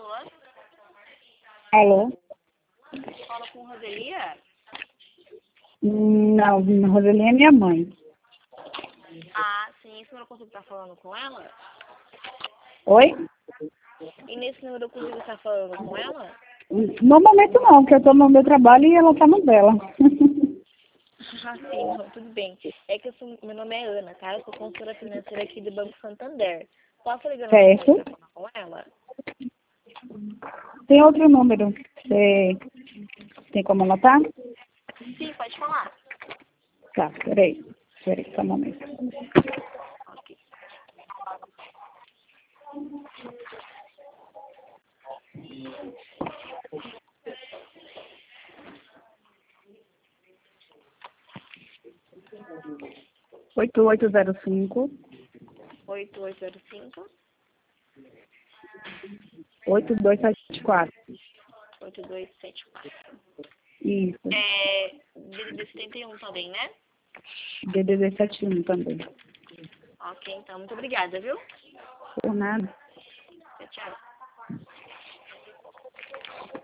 Alô? Alô? Fala com Roselia? Não, Roselinha é minha mãe. Ah, sim. Esse número eu consigo estar falando com ela? Oi? E nesse número eu consigo estar falando com ela? No momento não, porque eu estou no meu trabalho e ela está no dela. Ah, sim. Não, tudo bem. É que meu nome é Ana, tá? Eu sou consultora financeira aqui do Banco Santander. Posso ligar no Certo. telefone pra falar com ela? Tem outro número. Você tem como anotar? Sim, pode falar. Tá, peraí. Peraí, só um momento. Ok. Oito 8805 8805 8274. 8274. Isso. É DDD 71 também, né? DDD 71 também. Ok, então. Muito obrigada, viu? Por nada. Tchau, tchau.